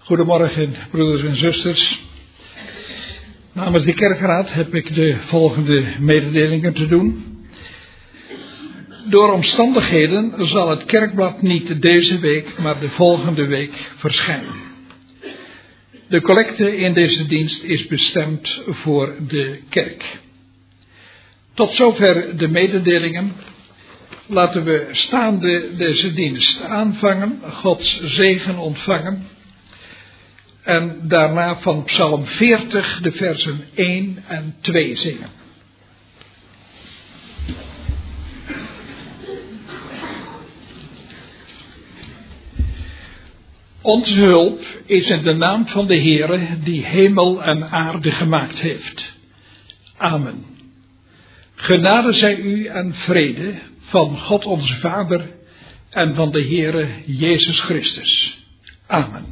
Goedemorgen, broeders en zusters. Namens de kerkraad heb ik de volgende mededelingen te doen. Door omstandigheden zal het kerkblad niet deze week, maar de volgende week verschijnen. De collecte in deze dienst is bestemd voor de kerk. Tot zover de mededelingen. Laten we staande deze dienst aanvangen, Gods zegen ontvangen. En daarna van Psalm 40 de versen 1 en 2 zingen. Onze hulp is in de naam van de Heere die hemel en aarde gemaakt heeft. Amen. Genade zij u en vrede van God onze Vader en van de Heere Jezus Christus. Amen.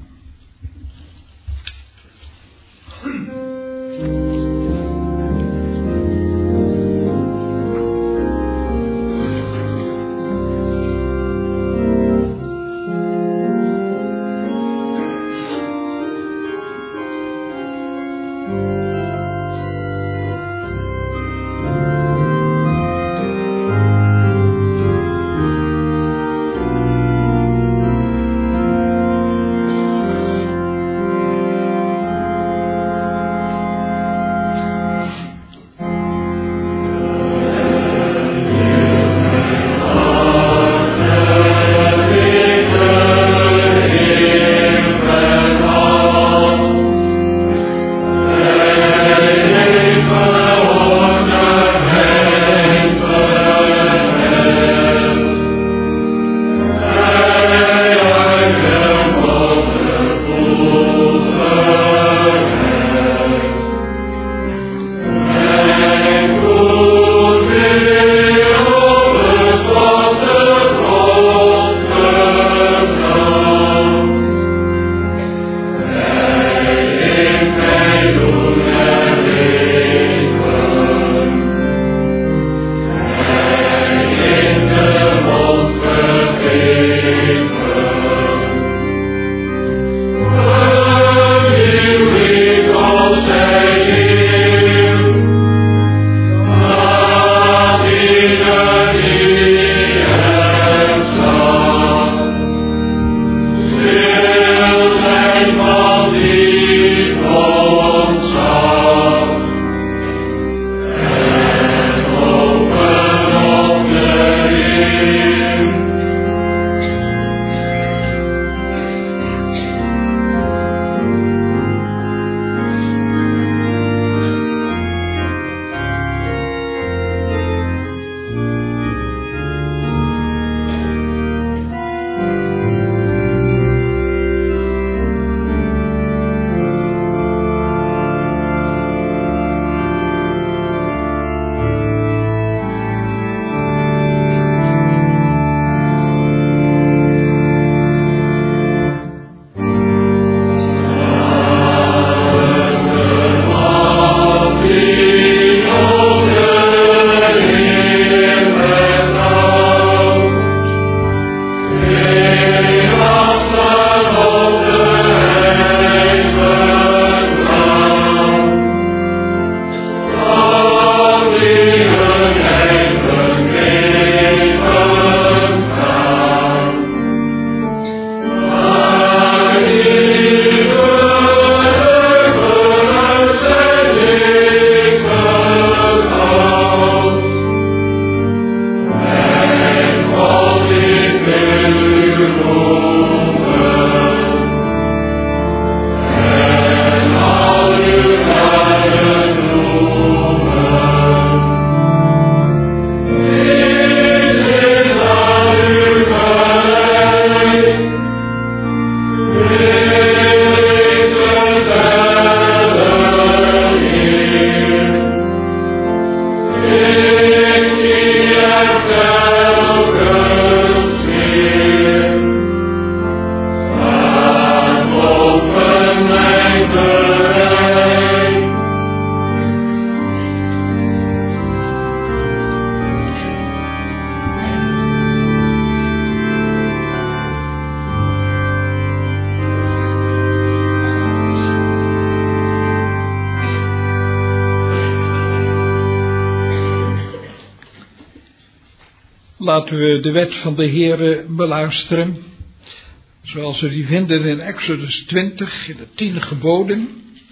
Laten we de wet van de Heere beluisteren, zoals we die vinden in Exodus 20, in de 10 geboden.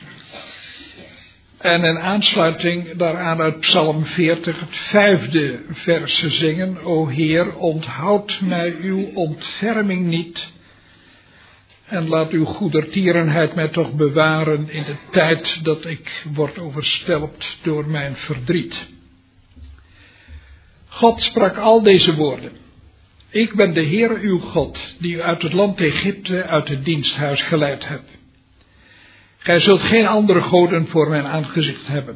En in aansluiting daaraan uit Psalm 40, het 5e vers zingen. O Heer, onthoud mij uw ontferming niet. En laat uw goedertierenheid mij toch bewaren in de tijd dat ik word overstelpt door mijn verdriet. God sprak al deze woorden. Ik ben de Heer uw God, die u uit het land Egypte, uit het diensthuis geleid hebt. Gij zult geen andere goden voor mijn aangezicht hebben.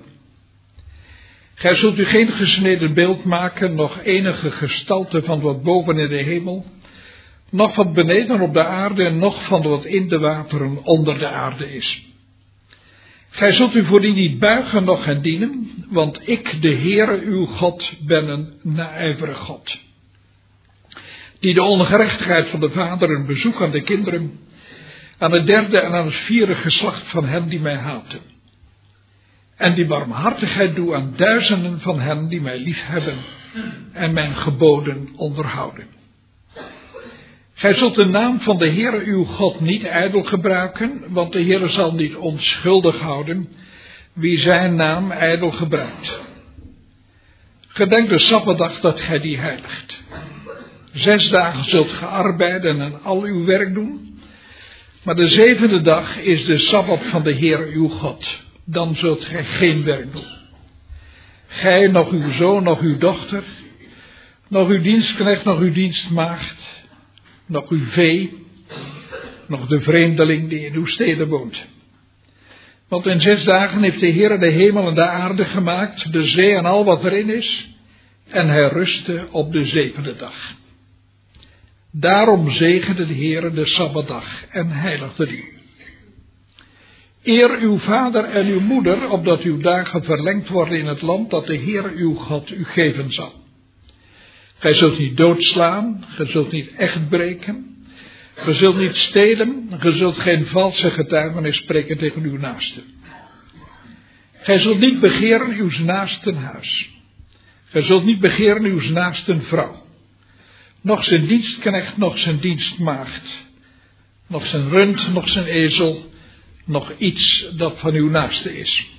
Gij zult u geen gesneden beeld maken, noch enige gestalte van wat boven in de hemel, noch wat beneden op de aarde, noch van wat in de wateren onder de aarde is. Gij zult u voor die niet buigen, noch hen dienen, want ik, de Heere uw God, ben een naijverig God, die de ongerechtigheid van de vaderen bezoekt aan de kinderen, aan het 3e en aan het 4e geslacht van hen die mij haten. En die barmhartigheid doe aan duizenden van hen die mij liefhebben en mijn geboden onderhouden. Gij zult de naam van de Heere uw God niet ijdel gebruiken, want de Heere zal niet onschuldig houden wie zijn naam ijdel gebruikt. Gedenk de Sabbatdag dat gij die heiligt. 6 dagen zult ge arbeiden en al uw werk doen, maar de 7e dag is de Sabbat van de Heere uw God. Dan zult gij geen werk doen. Gij, nog uw zoon, nog uw dochter, nog uw dienstknecht, nog uw dienstmaagd, nog uw vee, nog de vreemdeling die in uw steden woont. Want in 6 dagen heeft de Heere de hemel en de aarde gemaakt, de zee en al wat erin is, en hij rustte op de 7e dag. Daarom zegende de Heere de Sabbatdag en heiligde die. Eer uw vader en uw moeder, opdat uw dagen verlengd worden in het land dat de Heere uw God u geven zal. Gij zult niet doodslaan, gij zult niet echt breken, gij zult niet stelen, gij zult geen valse getuigenis spreken tegen uw naaste. Gij zult niet begeren uw naasten huis. Gij zult niet begeren uw naasten vrouw. Nog zijn dienstknecht, nog zijn dienstmaagd, nog zijn rund, nog zijn ezel, nog iets dat van uw naaste is.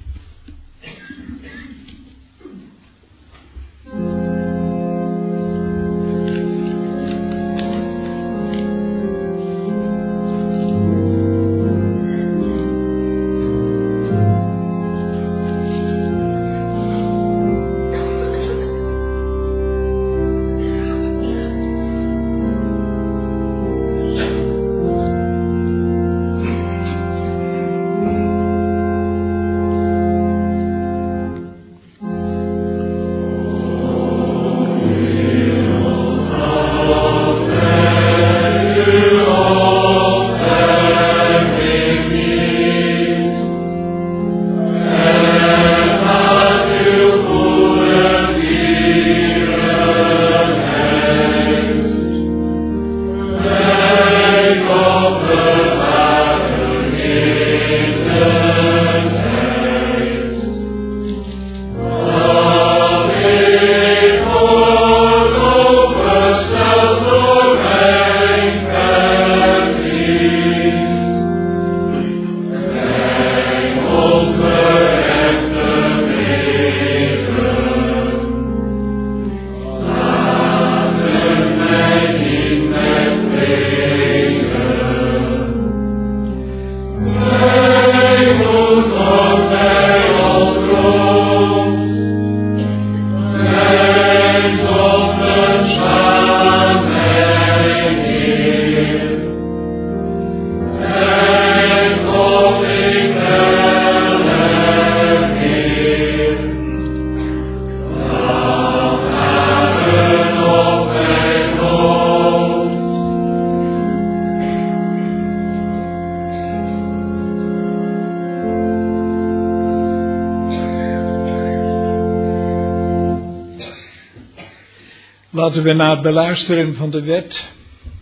Laten we na het beluisteren van de wet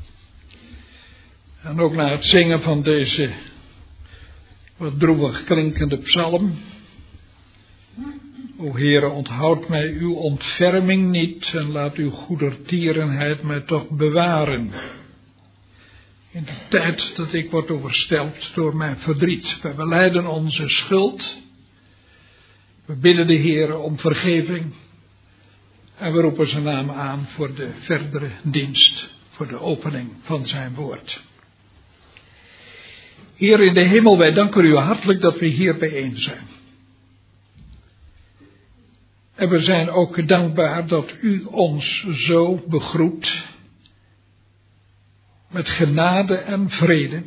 en ook na het zingen van deze wat droevig klinkende psalm O Heere, onthoud mij uw ontferming niet en laat uw goedertierenheid mij toch bewaren. In de tijd dat ik word overstelpt door mijn verdriet. We belijden onze schuld. We bidden de Heere om vergeving. En we roepen zijn naam aan voor de verdere dienst. Voor de opening van zijn woord. Heer in de hemel, wij danken u hartelijk dat we hier bijeen zijn. En we zijn ook dankbaar dat u ons zo begroet. Met genade en vrede.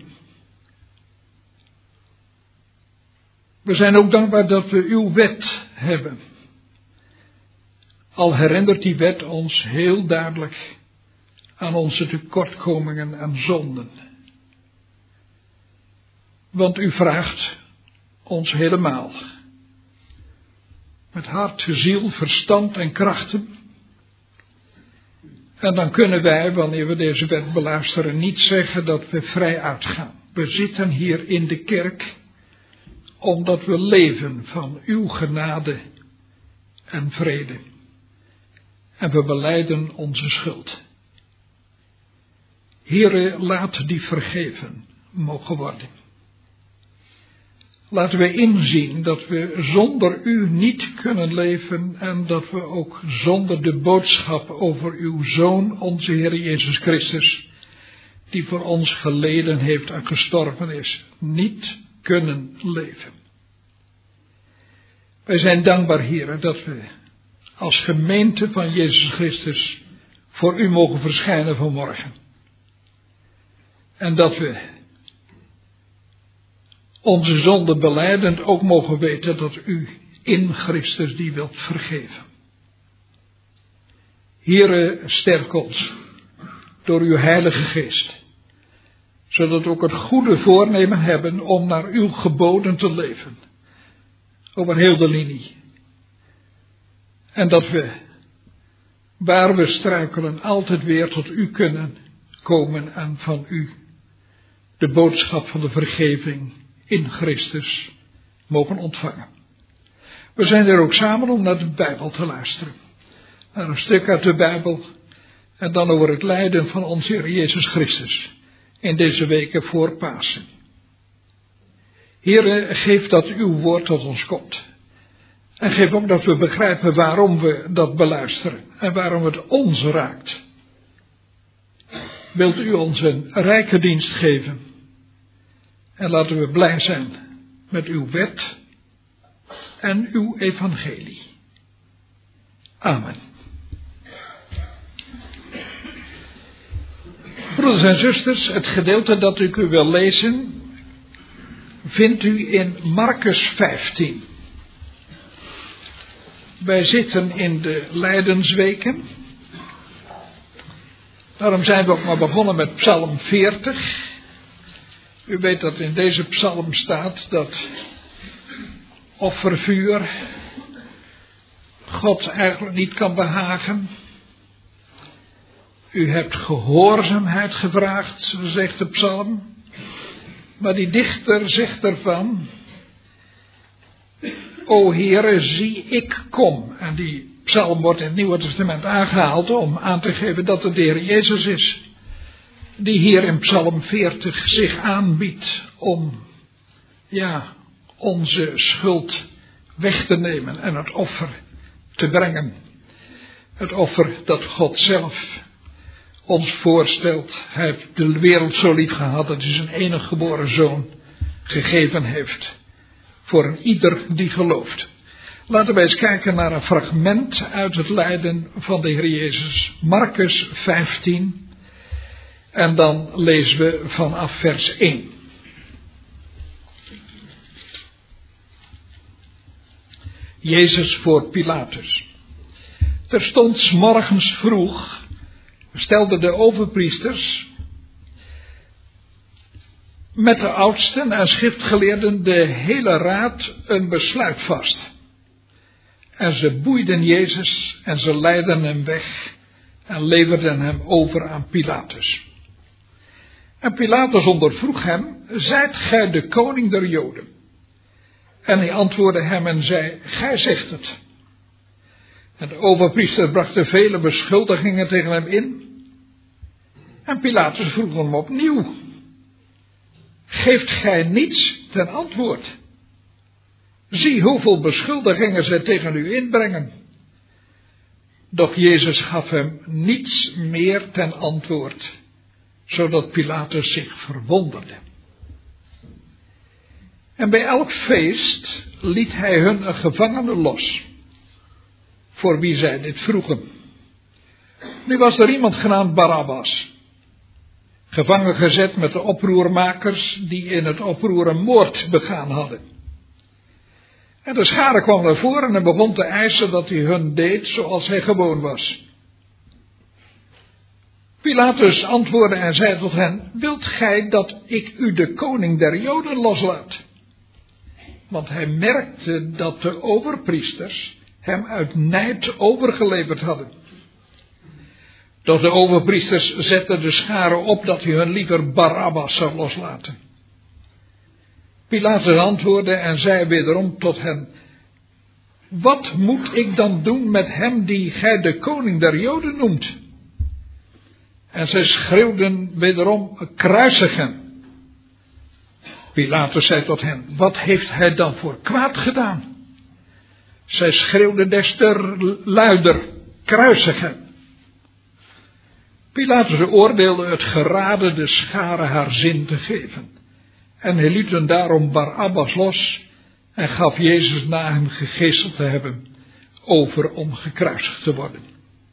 We zijn ook dankbaar dat we uw wet hebben. Al herinnert die wet ons heel duidelijk aan onze tekortkomingen en zonden. Want u vraagt ons helemaal. Met hart, ziel, verstand en krachten. En dan kunnen wij, wanneer we deze wet beluisteren, niet zeggen dat we vrij uitgaan. We zitten hier in de kerk omdat we leven van uw genade en vrede. En we belijden onze schuld. Heere, laat die vergeven mogen worden. Laten we inzien dat we zonder u niet kunnen leven en dat we ook zonder de boodschap over uw Zoon, onze Heer Jezus Christus, die voor ons geleden heeft en gestorven is, niet kunnen leven. Wij zijn dankbaar, Heer, dat we als gemeente van Jezus Christus voor u mogen verschijnen vanmorgen. En dat we onze zonde belijdend ook mogen weten dat u in Christus die wilt vergeven. Heere, sterk ons door uw Heilige Geest, zodat we ook het goede voornemen hebben om naar uw geboden te leven, over heel de linie. En dat we, waar we struikelen, altijd weer tot u kunnen komen en van u de boodschap van de vergeving in Christus mogen ontvangen. We zijn er ook samen om naar de Bijbel te luisteren. Naar een stuk uit de Bijbel en dan over het lijden van onze Heer Jezus Christus in deze weken voor Pasen. Heere, geef dat uw woord tot ons komt. En geef ook dat we begrijpen waarom we dat beluisteren en waarom het ons raakt. Wilt u ons een rijke dienst geven? En laten we blij zijn met uw wet en uw evangelie. Amen. Broeders en zusters, het gedeelte dat ik u wil lezen, vindt u in Markus 15. Wij zitten in de Lijdensweken. Daarom zijn we ook maar begonnen met Psalm 40. U weet dat in deze psalm staat dat offervuur God eigenlijk niet kan behagen. U hebt gehoorzaamheid gevraagd, zo zegt de psalm. Maar die dichter zegt ervan: O Heere, zie ik kom. En die psalm wordt in het Nieuwe Testament aangehaald om aan te geven dat het de Heer Jezus is, die hier in Psalm 40 zich aanbiedt om, onze schuld weg te nemen en het offer te brengen. Het offer dat God zelf ons voorstelt. Hij heeft de wereld zo lief gehad dat hij zijn enige geboren zoon gegeven heeft voor een ieder die gelooft. Laten wij eens kijken naar een fragment uit het lijden van de Heer Jezus. Markus 15. En dan lezen we vanaf vers 1. Jezus voor Pilatus. Terstond 's morgens vroeg stelden de overpriesters met de oudsten en schriftgeleerden de hele raad een besluit vast. En ze boeiden Jezus en ze leidden hem weg en leverden hem over aan Pilatus. En Pilatus ondervroeg hem: zijt gij de koning der Joden? En hij antwoordde hem en zei: gij zegt het. En de overpriester bracht vele beschuldigingen tegen hem in. En Pilatus vroeg hem opnieuw: geeft gij niets ten antwoord? Zie hoeveel beschuldigingen zij tegen u inbrengen. Doch Jezus gaf hem niets meer ten antwoord, zodat Pilatus zich verwonderde. En bij elk feest liet hij hun een gevangene los, voor wie zij dit vroegen. Nu was er iemand genaamd Barabbas, gevangen gezet met de oproermakers die in het oproer een moord begaan hadden. En de schare kwam naar voren en begon te eisen dat hij hun deed zoals hij gewoon was. Pilatus antwoordde en zei tot hen: wilt gij dat ik u de koning der Joden loslaat? Want hij merkte dat de overpriesters hem uit nijd overgeleverd hadden. Doch de overpriesters zetten de schare op dat hij hun liever Barabbas zou loslaten. Pilatus antwoordde en zei wederom tot hen: wat moet ik dan doen met hem die gij de koning der Joden noemt? En zij schreeuwden wederom: kruisigen. Pilatus zei tot hen: wat heeft hij dan voor kwaad gedaan? Zij schreeuwden des te luider: kruisigen. Pilatus oordeelde het geraden de schare haar zin te geven. En hij liet hen daarom Barabbas los en gaf Jezus na hem gegezeld te hebben over om gekruisigd te worden.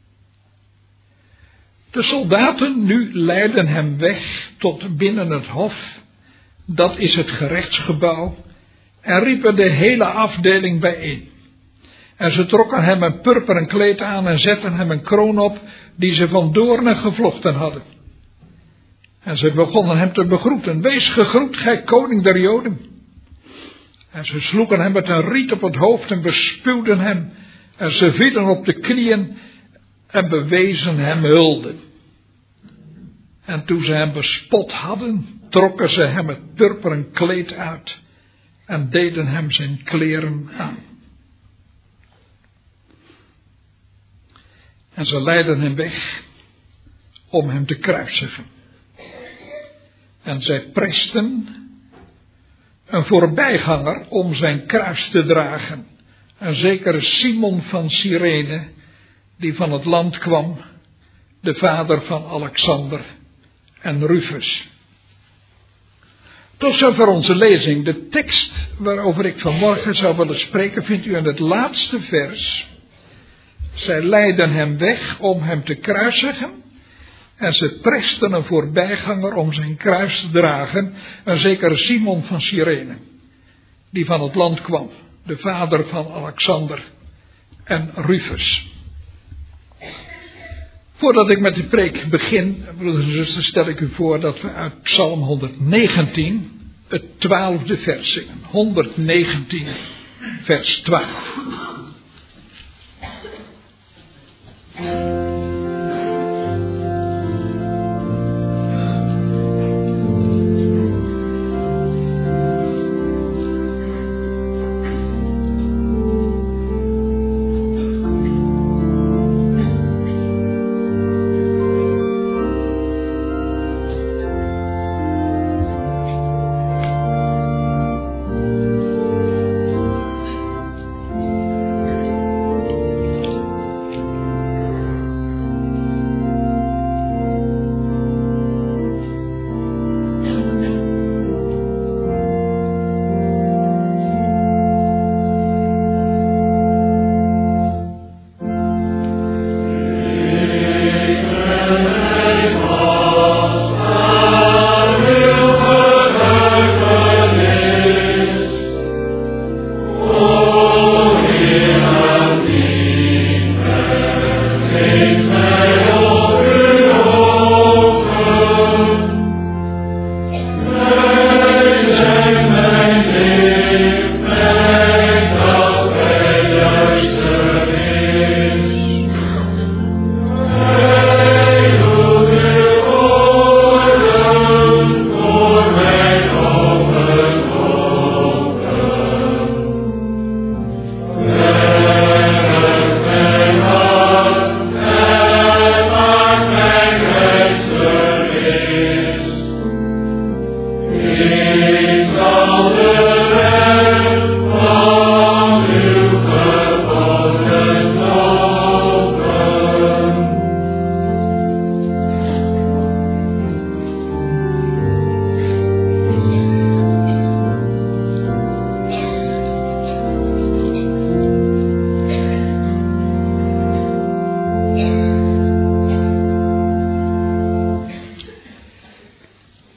De soldaten nu leidden hem weg tot binnen het hof, dat is het gerechtsgebouw, en riepen de hele afdeling bijeen. En ze trokken hem een purperen kleed aan en zetten hem een kroon op die ze van doornen gevlochten hadden. En ze begonnen hem te begroeten: wees gegroet, gij koning der Joden. En ze sloegen hem met een riet op het hoofd en bespuwden hem. En ze vielen op de knieën en bewezen hem hulde. En toen ze hem bespot hadden, trokken ze hem het purperen kleed uit en deden hem zijn kleren aan. En ze leidden hem weg om hem te kruisigen. En zij presten een voorbijganger om zijn kruis te dragen. Een zekere Simon van Cyrene, die van het land kwam, de vader van Alexander en Rufus. Tot zover onze lezing. De tekst waarover ik vanmorgen zou willen spreken vindt u in het laatste vers. Zij leidden hem weg om hem te kruisigen. En ze presten een voorbijganger om zijn kruis te dragen. Een zekere Simon van Cyrene, die van het land kwam, de vader van Alexander en Rufus. Voordat ik met de preek begin, broeders en zusters, stel ik u voor dat we uit Psalm 119 het 12e vers zingen. 119 vers 12.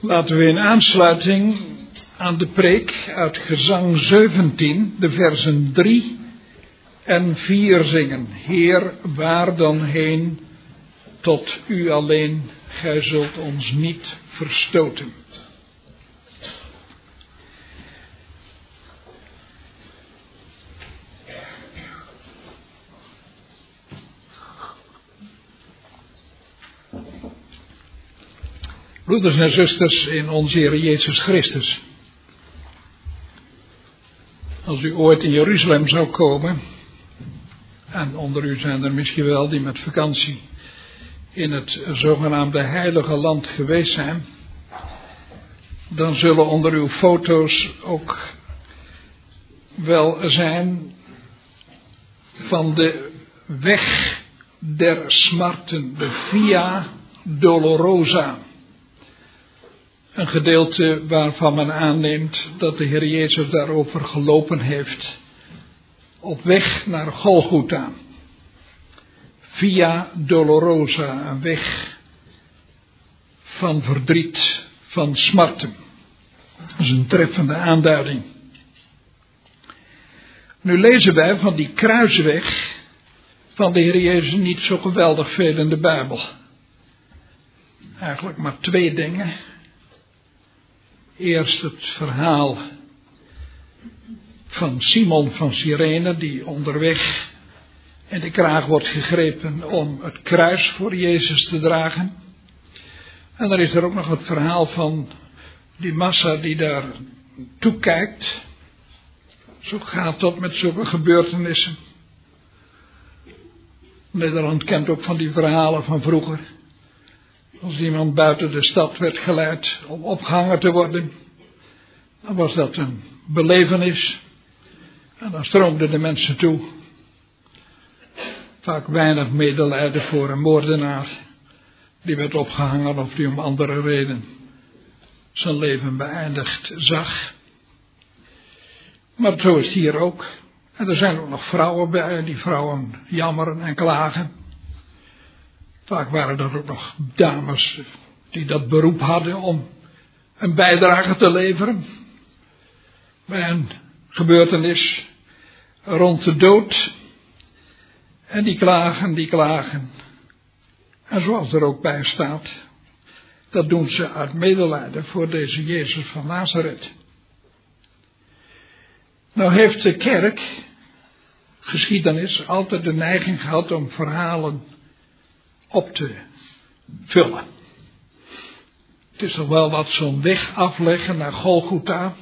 Laten we in aansluiting aan de preek uit Gezang 17, de versen 3 en 4 zingen. Heer, waar dan heen, tot u alleen, gij zult ons niet verstoten. Broeders en zusters in onze Heer Jezus Christus. Als u ooit in Jeruzalem zou komen, en onder u zijn er misschien wel die met vakantie in het zogenaamde heilige land geweest zijn, dan zullen onder uw foto's ook wel zijn van de weg der smarten, de Via Dolorosa. Een gedeelte waarvan men aanneemt dat de Heer Jezus daarover gelopen heeft op weg naar Golgotha. Via Dolorosa, een weg van verdriet, van smarten. Dat is een treffende aanduiding. Nu lezen wij van die kruisweg van de Heer Jezus niet zo geweldig veel in de Bijbel. Eigenlijk maar 2 dingen. Eerst het verhaal van Simon van Cyrene, die onderweg in de kraag wordt gegrepen om het kruis voor Jezus te dragen. En dan is er ook nog het verhaal van die massa die daar toekijkt. Zo gaat dat met zulke gebeurtenissen. Nederland kent ook van die verhalen van vroeger. Als iemand buiten de stad werd geleid om opgehangen te worden, dan was dat een belevenis. En dan stroomden de mensen toe. Vaak weinig medelijden voor een moordenaar die werd opgehangen of die om andere reden zijn leven beëindigd zag. Maar zo is het hier ook. En er zijn ook nog vrouwen bij, die vrouwen jammeren en klagen. Vaak waren er ook nog dames die dat beroep hadden om een bijdrage te leveren bij een gebeurtenis rond de dood. En die klagen. En zoals er ook bij staat, dat doen ze uit medelijden voor deze Jezus van Nazareth. Nou heeft de kerk, geschiedenis, altijd de neiging gehad om verhalen op te vullen. Het is toch wel wat zo'n weg afleggen naar Golgotha.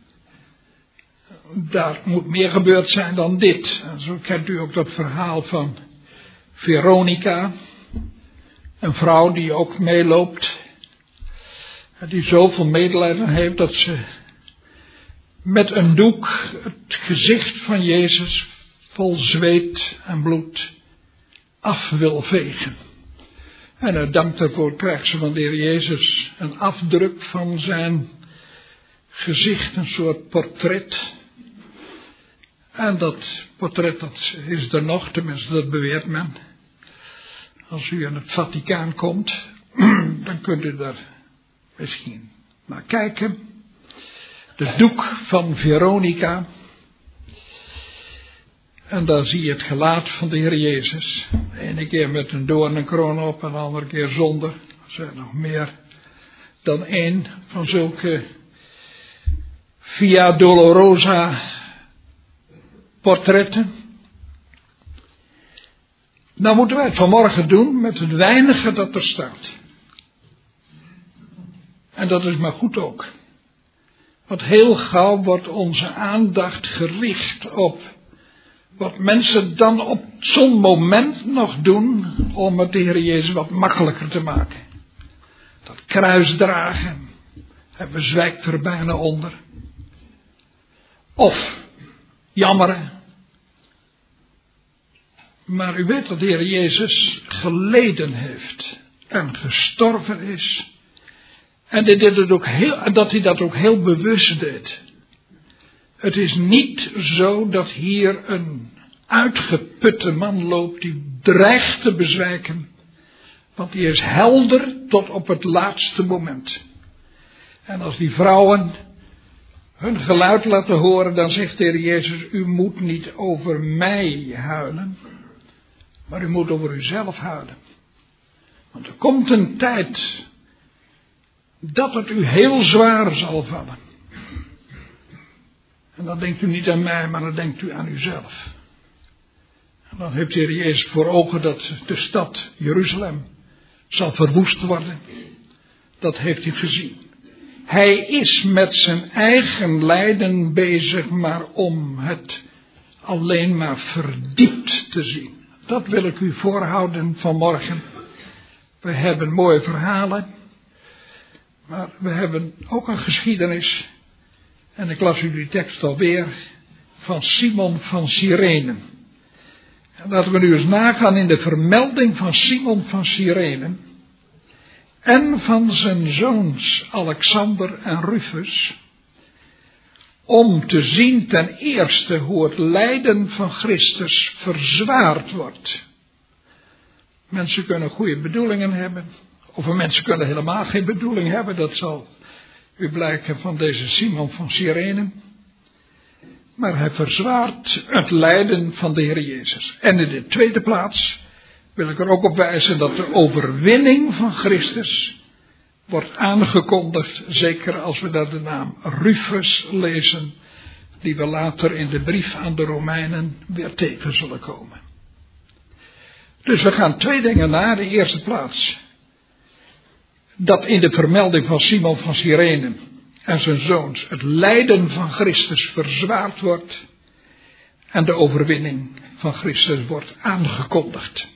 Daar moet meer gebeurd zijn dan dit. En zo kent u ook dat verhaal van Veronica. Een vrouw die ook meeloopt. En die zoveel medelijden heeft dat ze met een doek het gezicht van Jezus vol zweet en bloed af wil vegen. En uit dank daarvoor krijgt ze van de Heer Jezus een afdruk van zijn gezicht, een soort portret. En dat portret dat is er nog, tenminste dat beweert men. Als u in het Vaticaan komt, dan kunt u daar misschien naar kijken. De doek van Veronica. En daar zie je het gelaat van de Heer Jezus. De ene keer met een doornenkroon op en de andere keer zonder. Er zijn nog meer dan 1 van zulke Via Dolorosa portretten. Nou moeten wij het vanmorgen doen met het weinige dat er staat. En dat is maar goed ook. Want heel gauw wordt onze aandacht gericht op wat mensen dan op zo'n moment nog doen om het de Heer Jezus wat makkelijker te maken. Dat kruis dragen, hij bezwijkt er bijna onder. Of jammeren. Maar u weet dat de Heer Jezus geleden heeft en gestorven is. En dat hij dat ook heel bewust deed. Het is niet zo dat hier een uitgeputte man loopt die dreigt te bezwijken. Want die is helder tot op het laatste moment. En als die vrouwen hun geluid laten horen, dan zegt de Heer Jezus, u moet niet over mij huilen, maar u moet over uzelf huilen. Want er komt een tijd dat het u heel zwaar zal vallen. En dan denkt u niet aan mij, maar dan denkt u aan uzelf. En dan heeft de Heer Jezus voor ogen dat de stad Jeruzalem zal verwoest worden. Dat heeft u gezien. Hij is met zijn eigen lijden bezig, maar om het alleen maar verdiept te zien. Dat wil ik u voorhouden vanmorgen. We hebben mooie verhalen, maar we hebben ook een geschiedenis. En ik las u die tekst alweer van Simon van Cyrene. En laten we nu eens nagaan in de vermelding van Simon van Cyrene en van zijn zoons Alexander en Rufus, om te zien ten eerste hoe het lijden van Christus verzwaard wordt. Mensen kunnen goede bedoelingen hebben, of mensen kunnen helemaal geen bedoeling hebben, dat zal u blijken van deze Simon van Cyrene. Maar hij verzwaart het lijden van de Heer Jezus. En in de tweede plaats wil ik er ook op wijzen dat de overwinning van Christus wordt aangekondigd. Zeker als we daar de naam Rufus lezen, die we later in de brief aan de Romeinen weer tegen zullen komen. Dus we gaan twee dingen na. De eerste plaats, dat in de vermelding van Simon van Cyrene en zijn zoons het lijden van Christus verzwaard wordt en de overwinning van Christus wordt aangekondigd.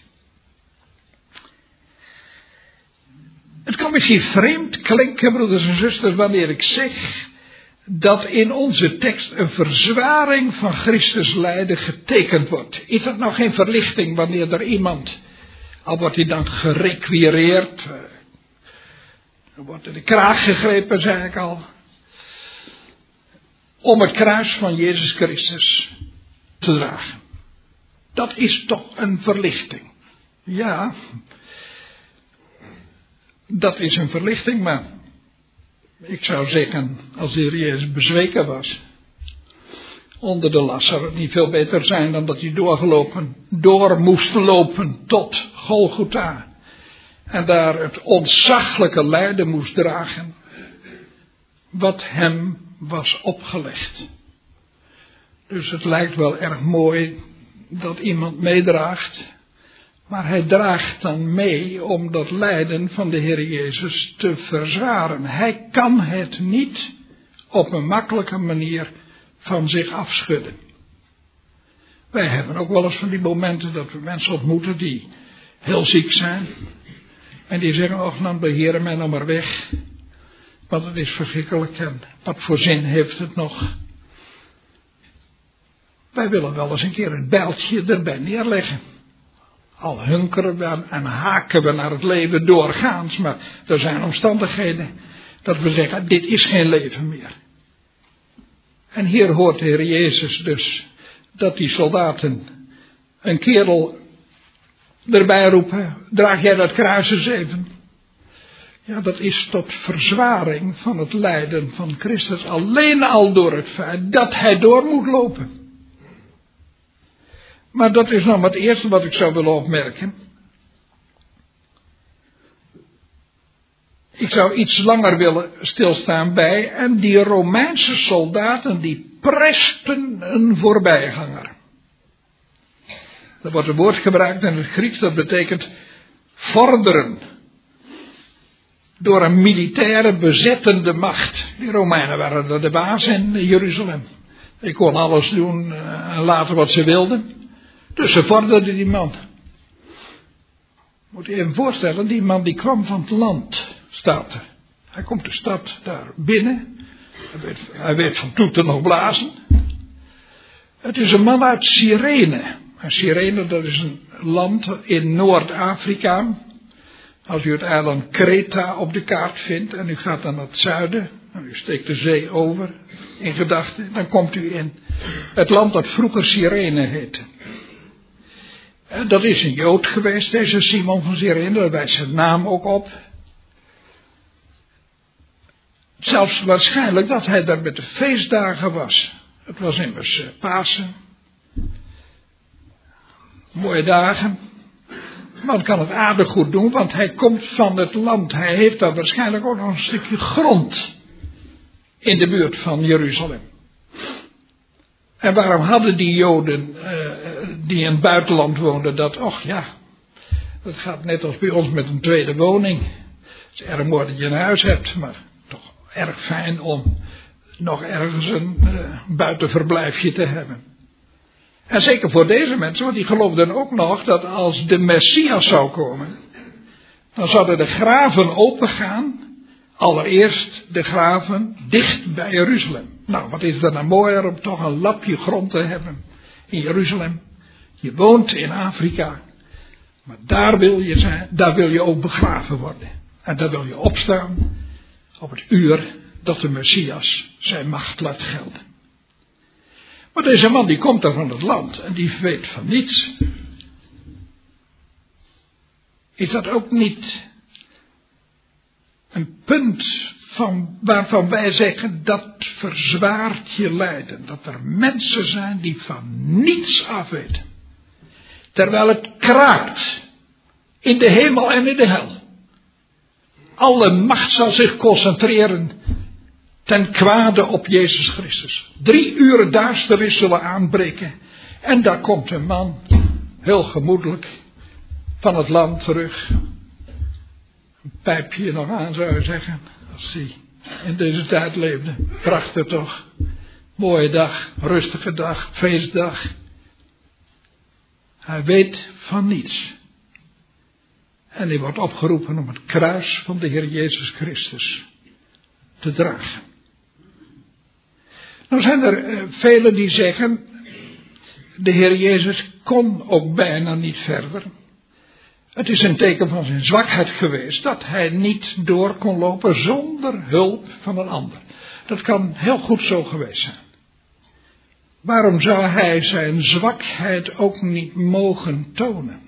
Het kan misschien vreemd klinken, broeders en zusters, wanneer ik zeg dat in onze tekst een verzwaring van Christus lijden getekend wordt. Is dat nou geen verlichting wanneer er iemand, al wordt hij dan gerequireerd, er wordt in de kraag gegrepen, zei ik al, om het kruis van Jezus Christus te dragen. Dat is toch een verlichting. Ja, dat is een verlichting, maar ik zou zeggen, als de Heer Jezus bezweken was onder de last, zou het niet veel beter zijn dan dat hij door moest lopen tot Golgotha. En daar het ontzaglijke lijden moest dragen, wat hem was opgelegd. Dus het lijkt wel erg mooi dat iemand meedraagt, maar hij draagt dan mee om dat lijden van de Heer Jezus te verzwaren. Hij kan het niet op een makkelijke manier van zich afschudden. Wij hebben ook wel eens van die momenten dat we mensen ontmoeten die heel ziek zijn. En die zeggen, och, dan beheer mij nou maar weg. Want het is verschrikkelijk en wat voor zin heeft het nog. Wij willen wel eens een keer het bijltje erbij neerleggen. Al hunkeren we en haken we naar het leven doorgaans. Maar er zijn omstandigheden dat we zeggen, dit is geen leven meer. En hier hoort de Heer Jezus dus dat die soldaten een kerel erbij roepen, draag jij dat kruis eens even. Ja, dat is tot verzwaring van het lijden van Christus. Alleen al door het feit dat hij door moet lopen. Maar dat is nou het eerste wat ik zou willen opmerken. Ik zou iets langer willen stilstaan bij. En die Romeinse soldaten die presten een voorbijganger. Er wordt een woord gebruikt in het Grieks, dat betekent vorderen. Door een militaire bezettende macht. Die Romeinen waren er de baas in Jeruzalem. Die kon alles doen en laten wat ze wilden. Dus ze vorderden die man. Moet je even voorstellen, die man die kwam van het land, staat er. Hij komt de stad daar binnen. Hij weet van toeten nog blazen. Het is een man uit Cyrene. En Cyrene, dat is een land in Noord-Afrika. Als u het eiland Kreta op de kaart vindt en u gaat dan naar het zuiden, en u steekt de zee over in gedachten, dan komt u in het land dat vroeger Cyrene heette. Dat is een Jood geweest, deze Simon van Cyrene, daar wijst zijn naam ook op. Zelfs waarschijnlijk dat hij daar met de feestdagen was. Het was immers Pasen. Mooie dagen. Man kan het aardig goed doen, want hij komt van het land. Hij heeft daar waarschijnlijk ook nog een stukje grond in de buurt van Jeruzalem. En waarom hadden die Joden die in het buitenland woonden dat, och ja, dat gaat net als bij ons met een tweede woning. Het is erg mooi dat je een huis hebt, maar toch erg fijn om nog ergens een buitenverblijfje te hebben. En zeker voor deze mensen, want die geloofden ook nog dat als de Messias zou komen, dan zouden de graven opengaan. Allereerst de graven dicht bij Jeruzalem. Nou, wat is er nou mooier om toch een lapje grond te hebben in Jeruzalem. Je woont in Afrika, maar daar wil je zijn, daar wil je ook begraven worden. En daar wil je opstaan op het uur dat de Messias zijn macht laat gelden. Maar deze man die komt daar van het land en die weet van niets. Is dat ook niet een punt waarvan wij zeggen dat verzwaart je lijden? Dat er mensen zijn die van niets af weten. Terwijl het kraakt in de hemel en in de hel. Alle macht zal zich concentreren ten kwade op Jezus Christus. 3 uren duisternis zullen aanbreken. En daar komt een man, heel gemoedelijk, van het land terug. Een pijpje nog aan zou je zeggen, als hij in deze tijd leefde. Prachtig toch. Mooie dag, rustige dag, feestdag. Hij weet van niets. En hij wordt opgeroepen om het kruis van de Heer Jezus Christus te dragen. Nou zijn er velen die zeggen, de Heer Jezus kon ook bijna niet verder. Het is een teken van zijn zwakheid geweest dat hij niet door kon lopen zonder hulp van een ander. Dat kan heel goed zo geweest zijn. Waarom zou hij zijn zwakheid ook niet mogen tonen?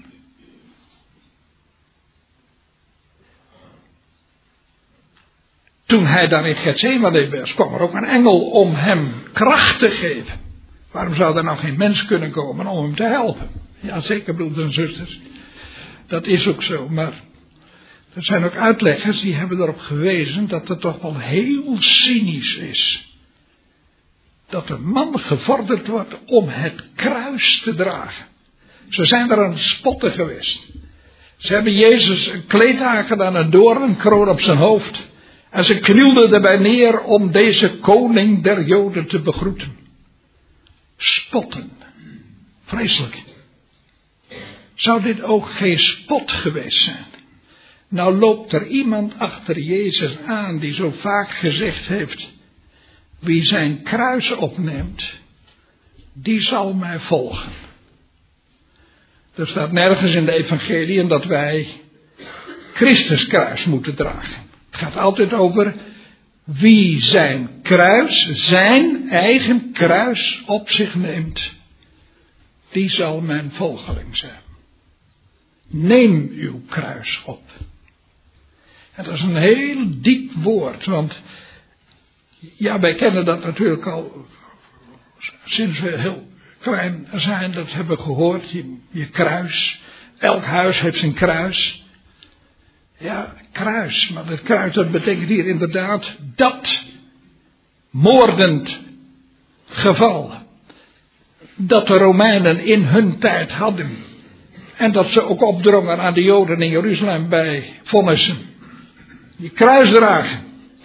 Toen hij daar in Getsemane was, kwam er ook een engel om hem kracht te geven. Waarom zou er nou geen mens kunnen komen om hem te helpen? Ja, zeker, broeders en zusters. Dat is ook zo, maar er zijn ook uitleggers die hebben erop gewezen dat het toch wel heel cynisch is. Dat een man gevorderd wordt om het kruis te dragen. Ze zijn er aan het spotten geweest. Ze hebben Jezus een kleed aangedaan, een doornenkroon op zijn hoofd. En ze knielden erbij neer om deze koning der Joden te begroeten. Spotten. Vreselijk. Zou dit ook geen spot geweest zijn? Nou loopt er iemand achter Jezus aan die zo vaak gezegd heeft: wie zijn kruis opneemt, die zal mij volgen. Er staat nergens in de evangeliën dat wij Christus kruis moeten dragen. Het gaat altijd over wie zijn kruis, zijn eigen kruis op zich neemt, die zal mijn volgeling zijn. Neem uw kruis op. En dat is een heel diep woord, want ja, wij kennen dat natuurlijk al sinds we heel klein zijn, dat hebben we gehoord, je kruis. Elk huis heeft zijn kruis. Ja, kruis, maar dat kruis dat betekent hier inderdaad dat moordend geval dat de Romeinen in hun tijd hadden. En dat ze ook opdrongen aan de Joden in Jeruzalem bij vonnissen. Die kruis dragen.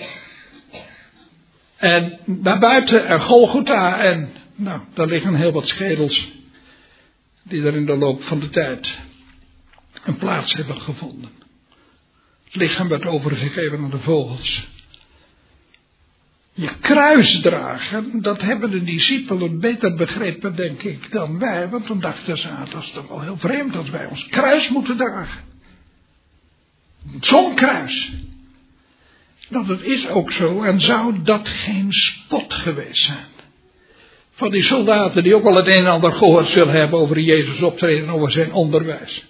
En naar buiten en Golgotha en nou, daar liggen heel wat schedels die er in de loop van de tijd een plaats hebben gevonden. Het lichaam werd overgegeven aan de vogels. Je kruis dragen, dat hebben de discipelen beter begrepen, denk ik, dan wij. Want toen dachten ze, dat is toch wel heel vreemd dat wij ons kruis moeten dragen. Zo'n kruis. Nou, dat is ook zo. En zou dat geen spot geweest zijn? Van die soldaten die ook wel het een en ander gehoord zullen hebben over Jezus optreden, over zijn onderwijs.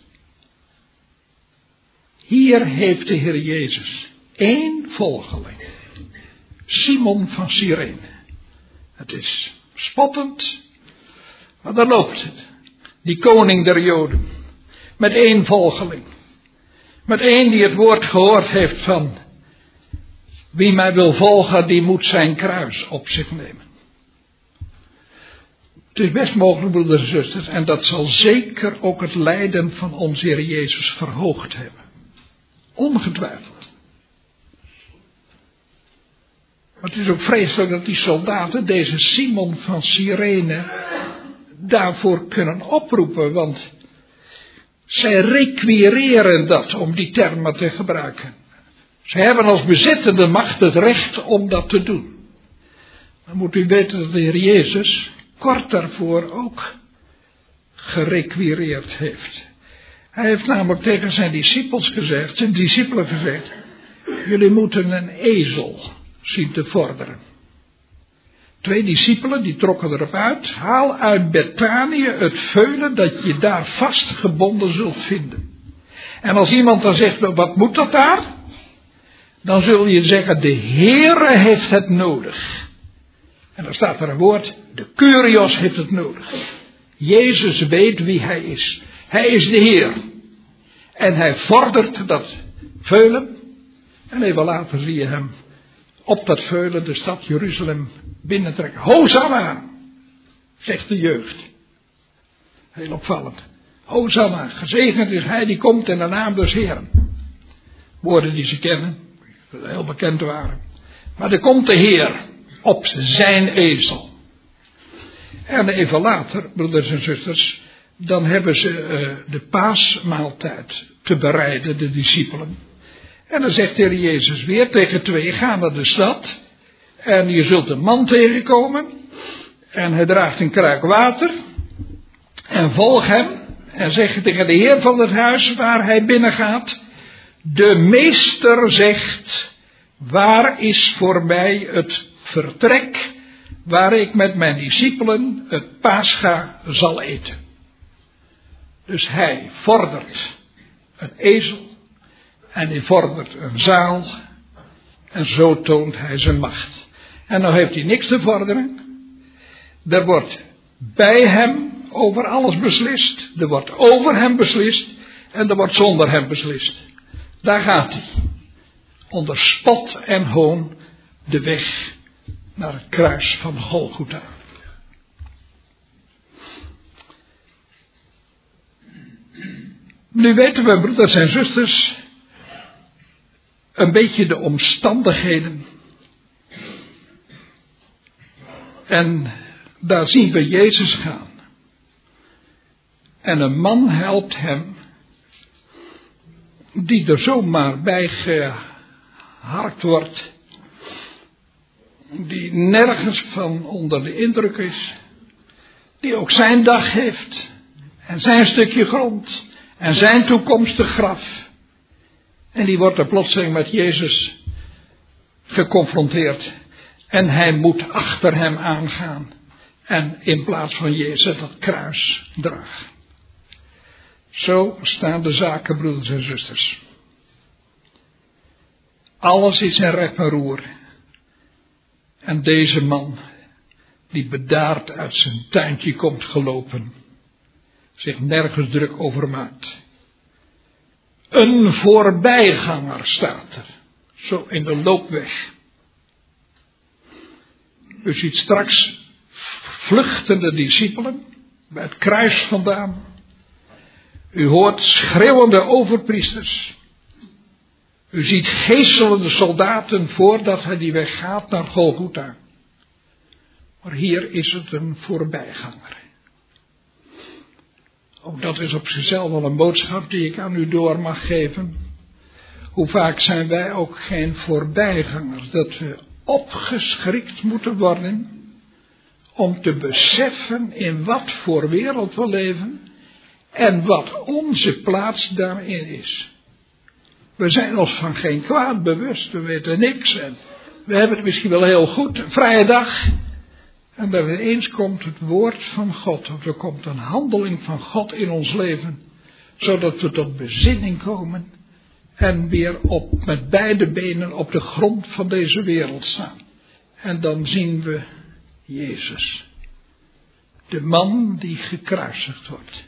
Hier heeft de Heer Jezus één volgeling. Simon van Cyrene. Het is spottend, maar daar loopt het. Die koning der Joden. Met één volgeling. Met één die het woord gehoord heeft van: wie mij wil volgen, die moet zijn kruis op zich nemen. Het is best mogelijk, broeders en zusters, en dat zal zeker ook het lijden van onze Heer Jezus verhoogd hebben. Ongetwijfeld. Maar het is ook vreselijk dat die soldaten deze Simon van Cyrene daarvoor kunnen oproepen, want zij requireren dat, om die termen te gebruiken. Ze hebben als bezittende macht het recht om dat te doen. Dan moet u weten dat de Heer Jezus kort daarvoor ook gerequireerd heeft. Hij heeft namelijk tegen zijn discipelen gezegd: jullie moeten een ezel zien te vorderen. 2 discipelen die trokken erop uit: haal uit Betanië het veulen dat je daar vastgebonden zult vinden. En als iemand dan zegt: wat moet dat daar? Dan zul je zeggen: de Heere heeft het nodig. En dan staat er een woord: de Kyrios heeft het nodig. Jezus weet wie hij is. Hij is de Heer. En hij vordert dat veulen. En even later zie je hem op dat veulen de stad Jeruzalem binnentrekken. Hosanna, zegt de jeugd. Heel opvallend. Hosanna, gezegend is hij die komt in de naam des Heeren. Woorden die ze kennen, heel bekend waren. Maar er komt de Heer op zijn ezel. En even later, broeders en zusters, dan hebben ze de paasmaaltijd te bereiden, de discipelen. En dan zegt de Heer Jezus weer tegen 2, ga naar de stad. En je zult een man tegenkomen. En hij draagt een kruik water. En volg hem. En zeg tegen de heer van het huis waar hij binnengaat: de meester zegt: waar is voor mij het vertrek waar ik met mijn discipelen het Pascha zal eten. Dus hij vordert een ezel. En hij vordert een zaal. En zo toont hij zijn macht. En nou heeft hij niks te vorderen. Er wordt bij hem over alles beslist. Er wordt over hem beslist. En er wordt zonder hem beslist. Daar gaat hij. Onder spot en hoon de weg naar het kruis van Golgotha. Nu weten we, broeders en zusters, een beetje de omstandigheden. En daar zien we Jezus gaan. En een man helpt hem, die er zomaar bij geharkt wordt, die nergens van onder de indruk is, die ook zijn dag heeft, en zijn stukje grond, en zijn toekomstig graf. En die wordt er plotseling met Jezus geconfronteerd. En hij moet achter hem aangaan. En in plaats van Jezus dat kruis dragen. Zo staan de zaken, broeders en zusters. Alles is in rep en roer. En deze man, die bedaard uit zijn tuintje komt gelopen, zich nergens druk over maakt. Een voorbijganger staat er, zo in de loopweg. U ziet straks vluchtende discipelen bij het kruis vandaan. U hoort schreeuwende overpriesters. U ziet geeselende soldaten voordat hij die weg gaat naar Golgotha. Maar hier is het een voorbijganger. Ook dat is op zichzelf wel een boodschap die ik aan u door mag geven. Hoe vaak zijn wij ook geen voorbijgangers, dat we opgeschrikt moeten worden om te beseffen in wat voor wereld we leven en wat onze plaats daarin is. We zijn ons van geen kwaad bewust, we weten niks en we hebben het misschien wel heel goed, een vrije dag. En dan ineens komt het woord van God, of er komt een handeling van God in ons leven, zodat we tot bezinning komen en weer met beide benen op de grond van deze wereld staan. En dan zien we Jezus. De man die gekruisigd wordt.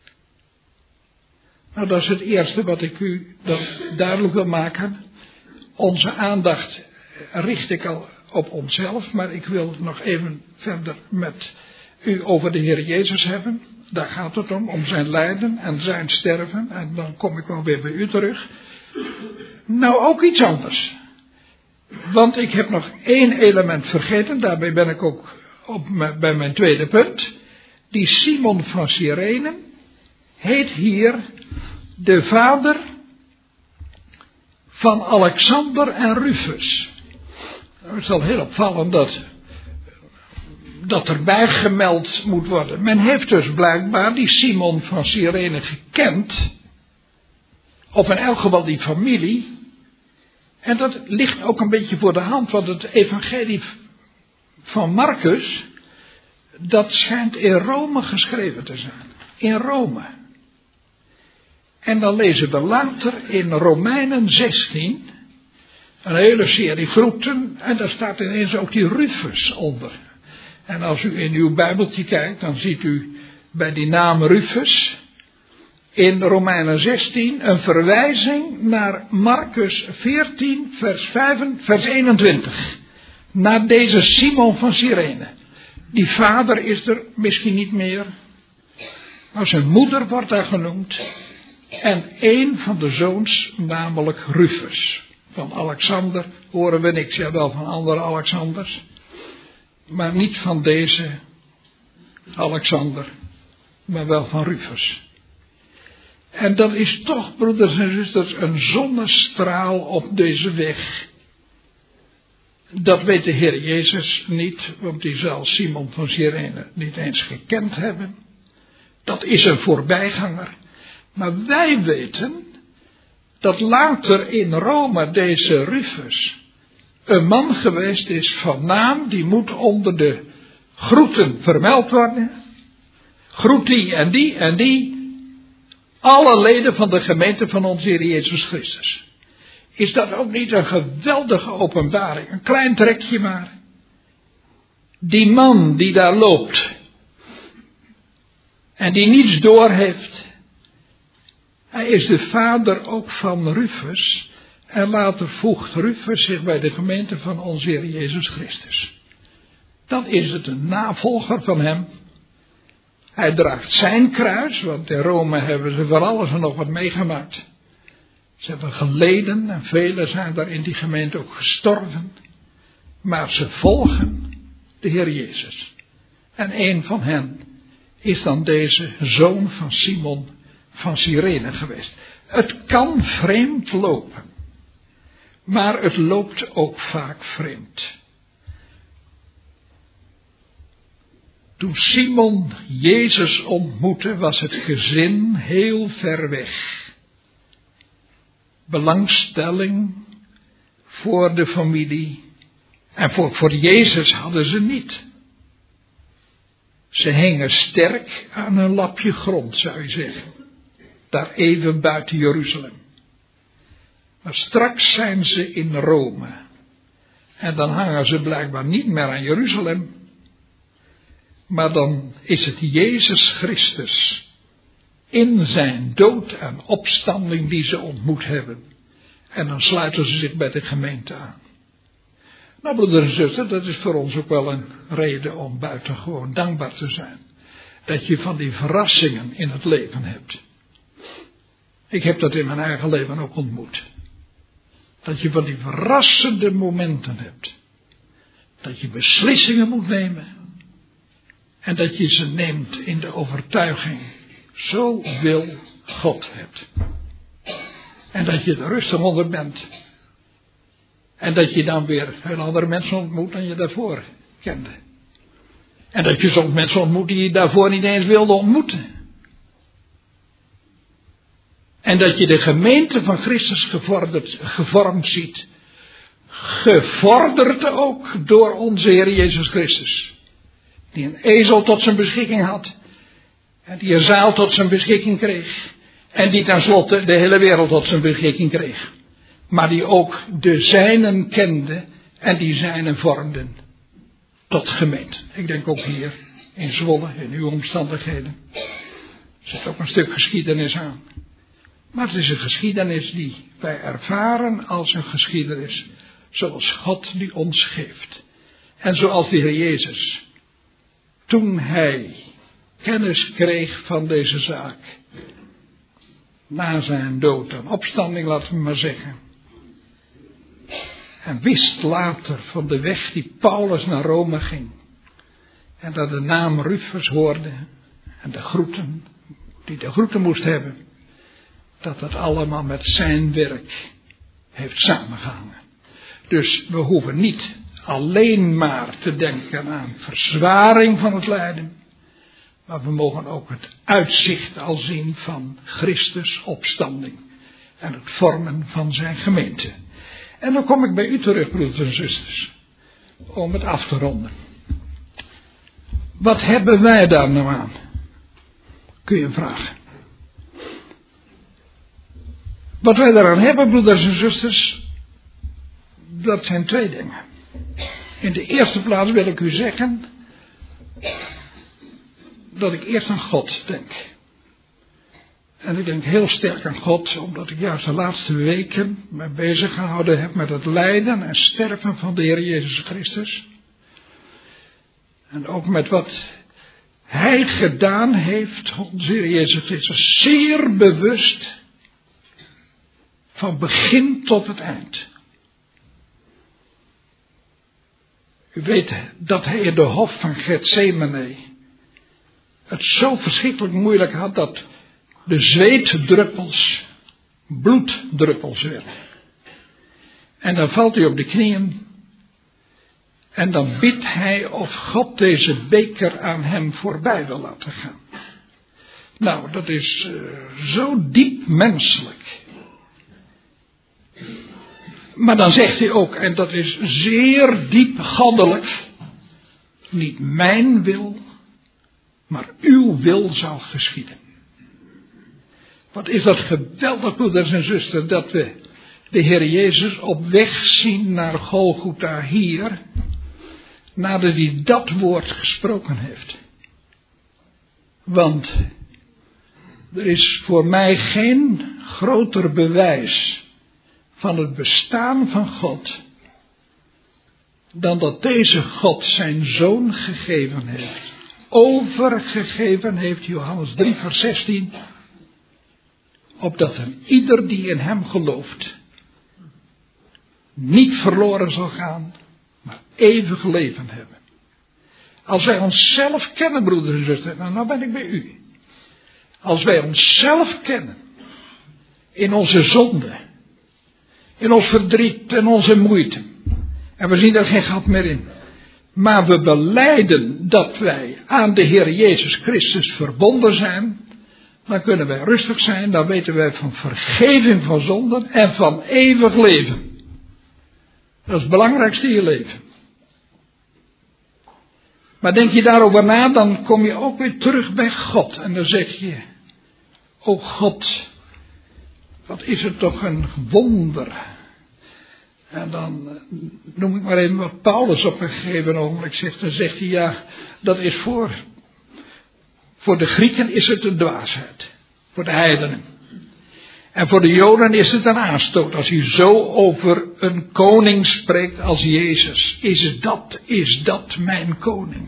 Nou, dat is het eerste wat ik u duidelijk wil maken. Onze aandacht richt ik al op onszelf, maar ik wil nog even verder met u over de Heer Jezus hebben. Daar gaat het om zijn lijden en zijn sterven. En dan kom ik wel weer bij u terug. Nou, ook iets anders. Want ik heb nog één element vergeten, daarbij ben ik ook bij mijn tweede punt. Die Simon van Cyrene heet hier de vader van Alexander en Rufus. Het is al heel opvallend dat erbij gemeld moet worden. Men heeft dus blijkbaar die Simon van Cyrene gekend, of in elk geval die familie. En dat ligt ook een beetje voor de hand, want het evangelie van Marcus, dat schijnt in Rome geschreven te zijn. In Rome. En dan lezen we later in Romeinen 16, een hele serie groeten, en daar staat ineens ook die Rufus onder. En als u in uw Bijbeltje kijkt, dan ziet u bij die naam Rufus in Romeinen 16 een verwijzing naar Marcus 14 vers 21. Naar deze Simon van Cyrene. Die vader is er misschien niet meer, maar zijn moeder wordt daar genoemd. En een van de zoons, namelijk Rufus. Van Alexander horen we niks, ja wel van andere Alexanders. Maar niet van deze Alexander, maar wel van Rufus. En dat is toch, broeders en zusters, een zonnestraal op deze weg. Dat weet de Heer Jezus niet, want die zal Simon van Cyrene niet eens gekend hebben. Dat is een voorbijganger. Maar wij weten dat later in Rome deze Rufus een man geweest is van naam, die moet onder de groeten vermeld worden. Groet die en die en die. Alle leden van de gemeente van onze Heer Jezus Christus. Is dat ook niet een geweldige openbaring? Een klein trekje maar. Die man die daar loopt. En die niets doorheeft. Hij is de vader ook van Rufus. En later voegt Rufus zich bij de gemeente van onze Heer Jezus Christus. Dan is het een navolger van hem. Hij draagt zijn kruis, want in Rome hebben ze voor alles en nog wat meegemaakt. Ze hebben geleden en velen zijn daar in die gemeente ook gestorven. Maar ze volgen de Heer Jezus. En een van hen is dan deze zoon van Simon van Cyrene geweest. Het kan vreemd lopen. Maar het loopt ook vaak vreemd. Toen Simon Jezus ontmoette, was het gezin heel ver weg. Belangstelling voor de familie en voor Jezus hadden ze niet. Ze hingen sterk aan een lapje grond, zou je zeggen. Daar even buiten Jeruzalem. Maar straks zijn ze in Rome. En dan hangen ze blijkbaar niet meer aan Jeruzalem. Maar dan is het Jezus Christus in zijn dood en opstanding die ze ontmoet hebben. En dan sluiten ze zich bij de gemeente aan. Nou, broeder en zuster, dat is voor ons ook wel een reden om buitengewoon dankbaar te zijn. Dat je van die verrassingen in het leven hebt. Ik heb dat in mijn eigen leven ook ontmoet. Dat je van die verrassende momenten hebt. Dat je beslissingen moet nemen. En dat je ze neemt in de overtuiging. Zo wil God het. En dat je er rustig onder bent. En dat je dan weer heel andere mensen ontmoet dan je daarvoor kende. En dat je soms mensen ontmoet die je daarvoor niet eens wilde ontmoeten. En dat je de gemeente van Christus gevormd ziet. Gevorderd ook door onze Heer Jezus Christus. Die een ezel tot zijn beschikking had. En die een zaal tot zijn beschikking kreeg. En die tenslotte de hele wereld tot zijn beschikking kreeg. Maar die ook de zijnen kende En die zijn en vormden tot gemeente. Ik denk ook hier in Zwolle, in uw omstandigheden. Er zit ook een stuk geschiedenis aan. Maar het is een geschiedenis die wij ervaren als een geschiedenis zoals God die ons geeft. En zoals de Heer Jezus, toen hij kennis kreeg van deze zaak, na zijn dood en opstanding, laten we maar zeggen, en wist later van de weg die Paulus naar Rome ging, en dat de naam Rufus hoorde, en de groeten, die de groeten moest hebben, dat het allemaal met zijn werk heeft samengehangen. Dus we hoeven niet alleen maar te denken aan verzwaring van het lijden, maar we mogen ook het uitzicht al zien van Christus opstanding en het vormen van zijn gemeente. En dan kom ik bij u terug, broeders en zusters, om het af te ronden. Wat hebben wij daar nou aan? Kun je vragen. Wat wij daaraan hebben, broeders en zusters, dat zijn twee dingen. In de eerste plaats wil ik u zeggen dat ik eerst aan God denk. En ik denk heel sterk aan God, omdat ik juist de laatste weken me bezig gehouden heb met het lijden en sterven van de Heer Jezus Christus. En ook met wat Hij gedaan heeft, onze Heer Jezus Christus, zeer bewust, van begin tot het eind. U weet dat hij in de hof van Getsemane het zo verschrikkelijk moeilijk had dat de zweetdruppels bloeddruppels werden. En dan valt hij op de knieën en dan bidt hij of God deze beker aan hem voorbij wil laten gaan. Nou, dat is zo diep menselijk. Maar dan zegt hij ook, en dat is zeer diep goddelijk, niet mijn wil, maar uw wil zal geschieden. Wat is dat geweldig, broeders en zusters, dat we de Heer Jezus op weg zien naar Golgotha hier, nadat hij dat woord gesproken heeft. Want er is voor mij geen groter bewijs van het bestaan van God, dan dat deze God zijn zoon gegeven heeft, overgegeven heeft, Johannes 3 vers 16, opdat een ieder die in hem gelooft, niet verloren zal gaan, maar eeuwig leven hebben. Als wij onszelf kennen, broeders en zusters, nou ben ik bij u. Als wij onszelf kennen, in onze zonde, in ons verdriet en onze moeite. En we zien er geen gat meer in. Maar we belijden dat wij aan de Heer Jezus Christus verbonden zijn. Dan kunnen wij rustig zijn. Dan weten wij van vergeving van zonden en van eeuwig leven. Dat is het belangrijkste in je leven. Maar denk je daarover na, dan kom je ook weer terug bij God. En dan zeg je, o God, wat is het toch een wonder. En dan noem ik maar even wat Paulus op een gegeven ogenblik zegt. Dan zegt hij, ja, dat is voor de Grieken is het een dwaasheid. Voor de heidenen. En voor de Joden is het een aanstoot. Als hij zo over een koning spreekt als Jezus. Is dat mijn koning?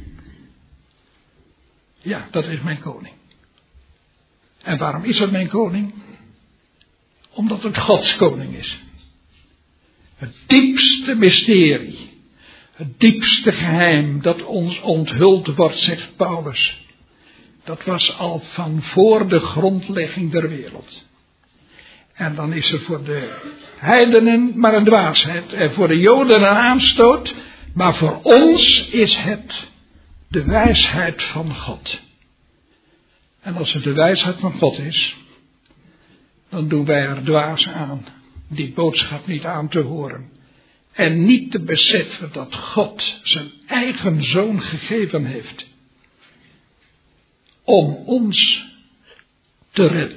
Ja, dat is mijn koning. En waarom is het mijn koning? Omdat het Gods koning is. Het diepste mysterie, het diepste geheim dat ons onthuld wordt, zegt Paulus. Dat was al van voor de grondlegging der wereld. En dan is er voor de heidenen maar een dwaasheid en voor de Joden een aanstoot. Maar voor ons is het de wijsheid van God. En als het de wijsheid van God is, dan doen wij er dwaas aan die boodschap niet aan te horen. En niet te beseffen dat God zijn eigen zoon gegeven heeft. Om ons te redden.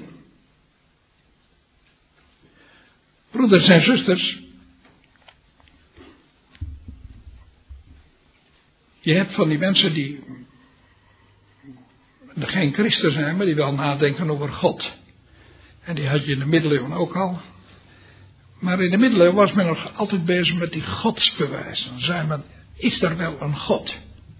Broeders en zusters. Je hebt van die mensen die geen christen zijn, maar die wel nadenken over God. En die had je in de middeleeuwen ook al. Maar in de middeleeuwen was men nog altijd bezig met die godsbewijzen. Dan zei men, is er wel een God?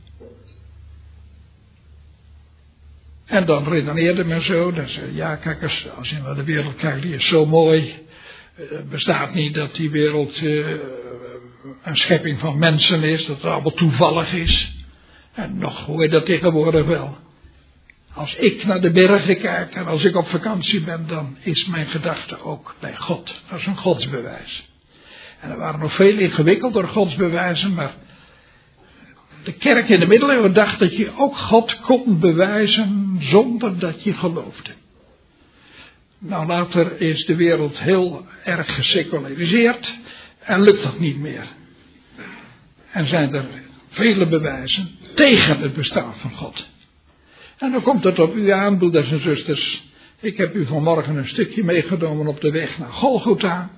En dan redeneerde men zo. Dan zei ja, kijk eens, als je naar de wereld kijkt, die is zo mooi. Het bestaat niet dat die wereld een schepping van mensen is. Dat het allemaal toevallig is. En nog hoor je dat tegenwoordig wel. Als ik naar de bergen kijk en als ik op vakantie ben, dan is mijn gedachte ook bij God. Dat is een godsbewijs. En er waren nog veel ingewikkelder godsbewijzen, maar de kerk in de middeleeuwen dacht dat je ook God kon bewijzen zonder dat je geloofde. Nou, later is de wereld heel erg geseculariseerd en lukt dat niet meer. En zijn er vele bewijzen tegen het bestaan van God. En dan komt het op u aan, broeders en zusters. Ik heb u vanmorgen een stukje meegenomen op de weg naar Golgotha.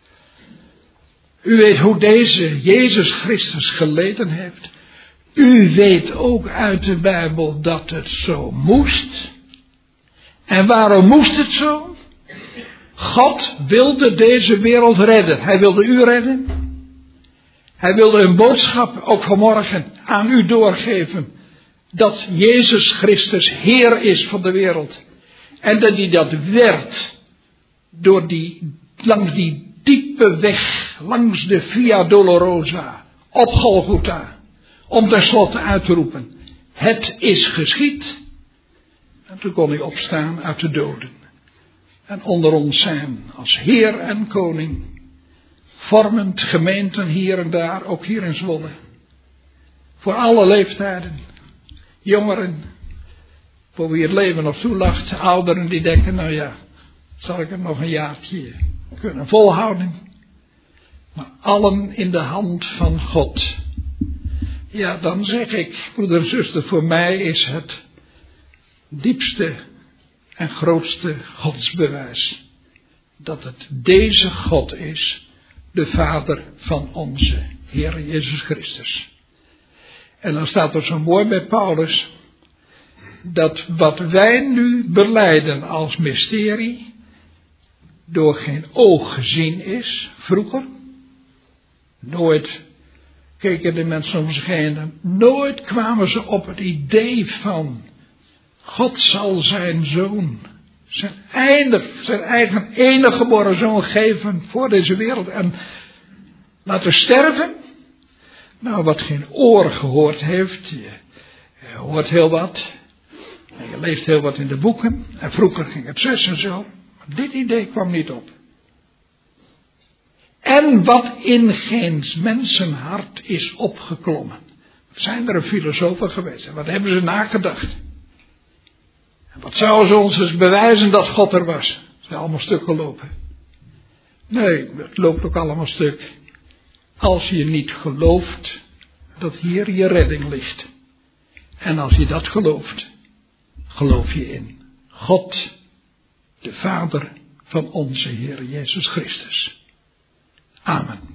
U weet hoe deze Jezus Christus geleden heeft. U weet ook uit de Bijbel dat het zo moest. En waarom moest het zo? God wilde deze wereld redden. Hij wilde u redden. Hij wilde een boodschap ook vanmorgen aan u doorgeven. Dat Jezus Christus Heer is van de wereld. En dat hij dat werd. Langs die diepe weg. Langs de Via Dolorosa. Op Golgotha. Om tenslotte uit te roepen. Het is geschied. En toen kon hij opstaan uit de doden. En onder ons zijn als Heer en Koning. Vormend gemeenten hier en daar. Ook hier in Zwolle. Voor alle leeftijden. Jongeren, voor wie het leven nog toelacht, ouderen die denken, nou ja, zal ik het nog een jaartje kunnen volhouden. Maar allen in de hand van God. Ja, dan zeg ik, broeder en zuster, voor mij is het diepste en grootste godsbewijs. Dat het deze God is, de Vader van onze Heer Jezus Christus. En dan staat er zo mooi bij Paulus, dat wat wij nu belijden als mysterie, door geen oog gezien is, vroeger. Nooit keken de mensen om zich heen, nooit kwamen ze op het idee van, God zal zijn zoon, zijn eigen enige geboren zoon geven voor deze wereld en laten sterven. Nou, wat geen oor gehoord heeft, je hoort heel wat. En je leest heel wat in de boeken. En vroeger ging het zus en zo. Maar dit idee kwam niet op. En wat in geen mensenhart is opgeklommen. Zijn er een filosofen geweest? En wat hebben ze nagedacht? En wat zouden ze ons eens bewijzen dat God er was? Ze zijn allemaal stuk gelopen. Nee, het loopt ook allemaal stuk. Als je niet gelooft dat hier je redding ligt. En als je dat gelooft, geloof je in God, de Vader van onze Heer Jezus Christus. Amen.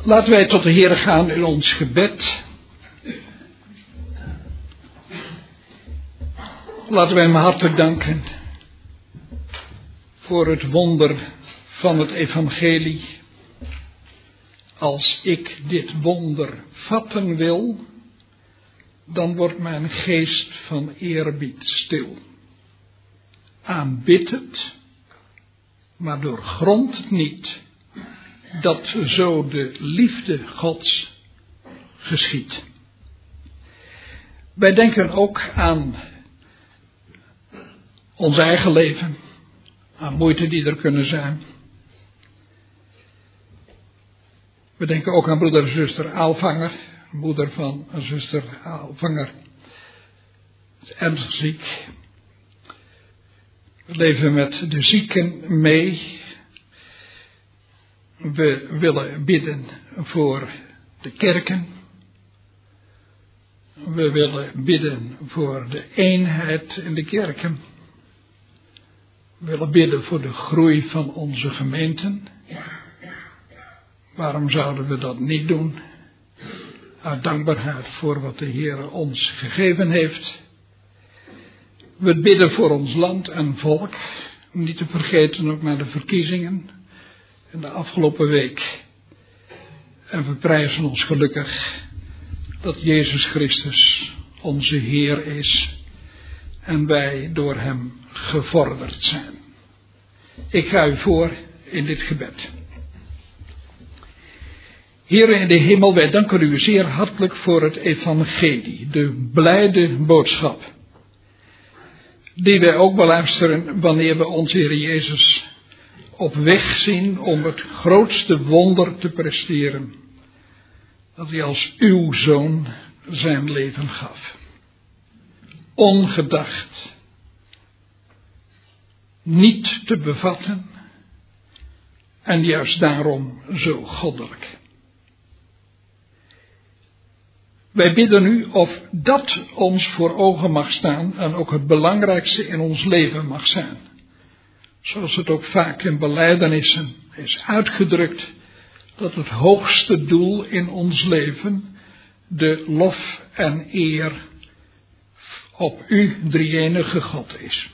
Laten wij tot de Heer gaan in ons gebed. Laten wij hem hartelijk danken voor het wonder van het evangelie. Als ik dit wonder vatten wil, dan wordt mijn geest van eerbied stil. Aanbid het, maar doorgrond het niet, dat zo de liefde Gods geschiedt. Wij denken ook aan ons eigen leven, aan moeite die er kunnen zijn. We denken ook aan broeder en zuster Aalvanger, moeder van zuster Aalvanger, is ernstig ziek. We leven met de zieken mee. We willen bidden voor de kerken. We willen bidden voor de eenheid in de kerken. We willen bidden voor de groei van onze gemeenten. Waarom zouden we dat niet doen? Uit dankbaarheid voor wat de Heer ons gegeven heeft. We bidden voor ons land en volk. Niet te vergeten ook naar de verkiezingen in de afgelopen week. En we prijzen ons gelukkig dat Jezus Christus onze Heer is. En wij door hem gevorderd zijn. Ik ga u voor in dit gebed. Heere in de hemel, wij danken u zeer hartelijk voor het evangelie, de blijde boodschap, die wij ook beluisteren wanneer we onze Heer Jezus op weg zien om het grootste wonder te presteren, dat hij als uw zoon zijn leven gaf. Ongedacht, niet te bevatten en juist daarom zo goddelijk. Wij bidden u of dat ons voor ogen mag staan en ook het belangrijkste in ons leven mag zijn. Zoals het ook vaak in belijdenissen is uitgedrukt, dat het hoogste doel in ons leven de lof en eer op u, drie-enige God, is.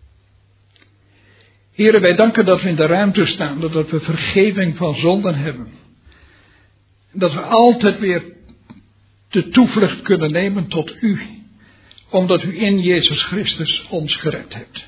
Heren, wij danken dat we in de ruimte staan, dat we vergeving van zonden hebben. Dat we altijd weer de toevlucht kunnen nemen tot u, omdat u in Jezus Christus ons gered hebt.